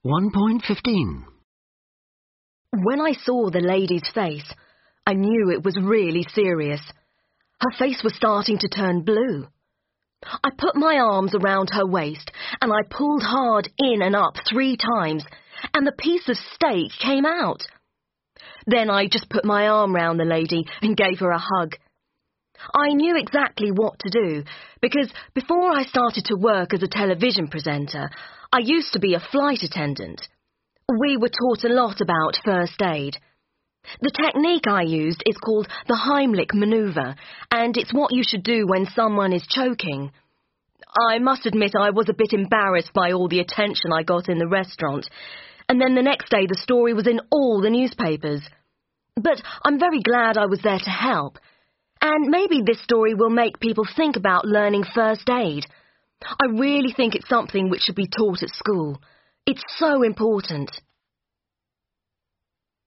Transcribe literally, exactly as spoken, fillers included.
one point fifteen. When I saw the lady's face, I knew it was really serious. Her face was starting to turn blue. I put my arms around her waist and I pulled hard in and up three times, and the piece of steak came out. Then I just put my arm round the lady and gave her a hug. I knew exactly what to do, because before I started to work as a television presenter, I used to be a flight attendant. We were taught a lot about first aid. The technique I used is called the Heimlich manoeuvre, and it's what you should do when someone is choking. I must admit I was a bit embarrassed by all the attention I got in the restaurant, and then the next day the story was in all the newspapers. But I'm very glad I was there to help. And maybe this story will make people think about learning first aid. I really think it's something which should be taught at school. It's so important.